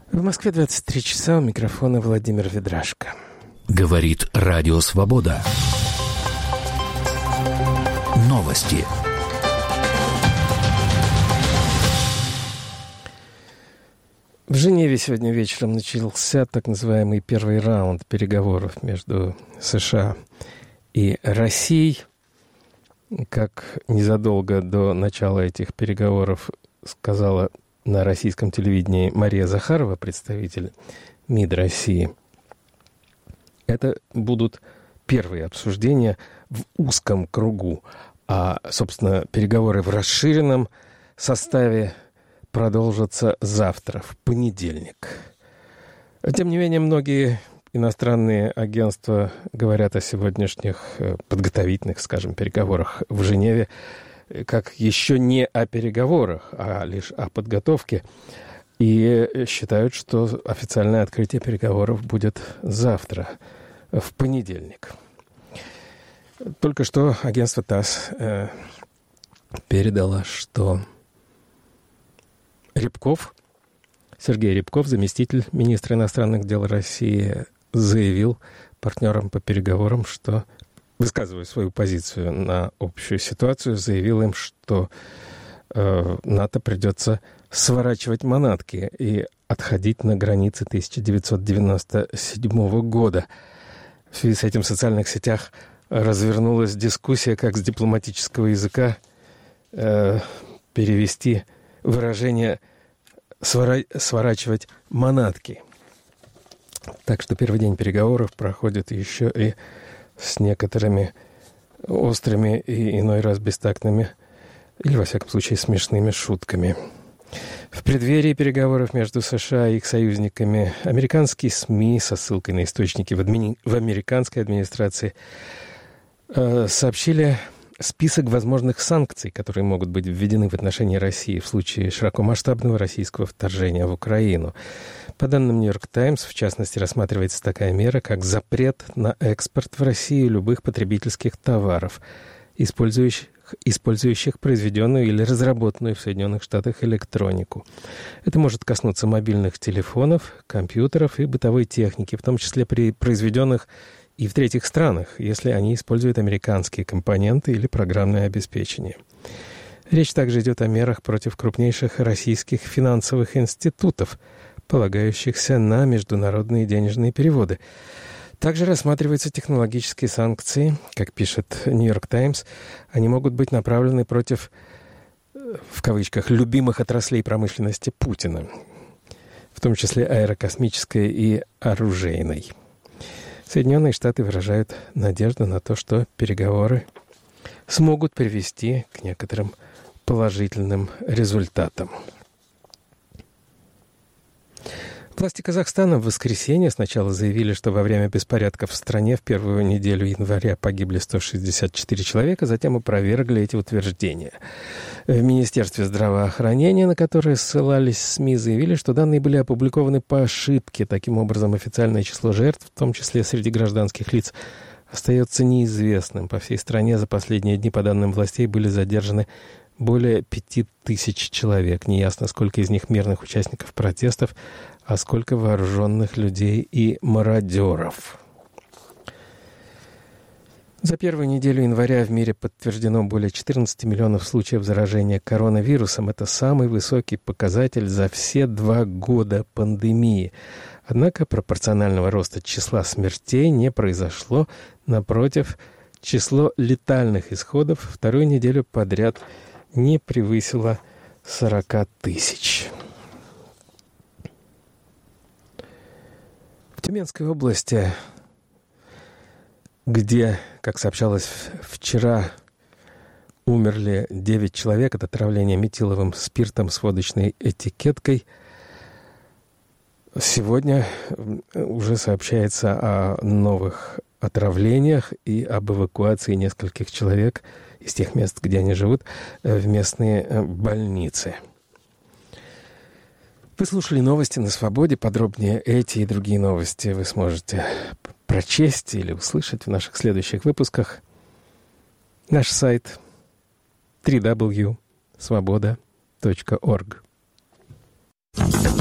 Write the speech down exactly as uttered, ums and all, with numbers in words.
В Москве двадцать три часа, у микрофона Владимир Ведрашко. Говорит Радио Свобода. Новости. В Женеве сегодня вечером начался так называемый первый раунд переговоров между США и Россией. Как незадолго до начала этих переговоров сказала на российском телевидении Мария Захарова, представитель МИД России, это будут первые обсуждения в узком кругу, а, собственно, переговоры в расширенном составе продолжатся завтра, в понедельник. Тем не менее, многие иностранные агентства говорят о сегодняшних подготовительных, скажем, переговорах в Женеве как еще не о переговорах, а лишь о подготовке. И считают, что официальное открытие переговоров будет завтра, в понедельник. Только что агентство ТАСС э, передало, что Рябков, Сергей Рябков, заместитель министра иностранных дел России, заявил партнерам по переговорам, что, высказывая свою позицию на общую ситуацию, заявил им, что э, НАТО придется сворачивать манатки и отходить на границы тысяча девятьсот девяносто седьмого года. В связи с этим в социальных сетях развернулась дискуссия, как с дипломатического языка э, перевести выражение «свора- «сворачивать манатки». Так что первый день переговоров проходит еще и с некоторыми острыми и иной раз бестактными, или, во всяком случае, смешными шутками. В преддверии переговоров между США и их союзниками американские СМИ со ссылкой на источники в, админи... в американской администрации э, сообщили список возможных санкций, которые могут быть введены в отношении России в случае широкомасштабного российского вторжения в Украину. По данным «Нью-Йорк Таймс», в частности, рассматривается такая мера, как запрет на экспорт в Россию любых потребительских товаров, использующих, использующих произведенную или разработанную в Соединенных Штатах электронику. Это может коснуться мобильных телефонов, компьютеров и бытовой техники, в том числе при произведенных и в третьих странах, если они используют американские компоненты или программное обеспечение. Речь также идет о мерах против крупнейших российских финансовых институтов, полагающихся на международные денежные переводы. Также рассматриваются технологические санкции. Как пишет «Нью-Йорк Таймс», они могут быть направлены против, в кавычках, «любимых отраслей промышленности Путина», в том числе аэрокосмической и оружейной. Соединенные Штаты выражают надежду на то, что переговоры смогут привести к некоторым положительным результатам. Власти Казахстана в воскресенье сначала заявили, что во время беспорядков в стране в первую неделю января погибли сто шестьдесят четыре человека, затем опровергли эти утверждения. В Министерстве здравоохранения, на которое ссылались СМИ, заявили, что данные были опубликованы по ошибке. Таким образом, официальное число жертв, в том числе среди гражданских лиц, остается неизвестным. По всей стране за последние дни, по данным властей, были задержаны более пяти тысяч человек. Неясно, сколько из них мирных участников протестов, а сколько вооруженных людей и мародеров. За первую неделю января в мире подтверждено более четырнадцати миллионов случаев заражения коронавирусом. Это самый высокий показатель за все два года пандемии. Однако пропорционального роста числа смертей не произошло. Напротив, число летальных исходов вторую неделю подряд не превысило сорока тысяч. В Тюменской области, где, как сообщалось вчера, умерли девять человек от отравления метиловым спиртом с водочной этикеткой, сегодня уже сообщается о новых отравлениях и об эвакуации нескольких человек из тех мест, где они живут, в местные больницы. Вы слушали новости на Свободе. Подробнее эти и другие новости вы сможете прочесть или услышать в наших следующих выпусках. Наш сайт дабл ю дабл ю дабл ю точка свобода точка орг.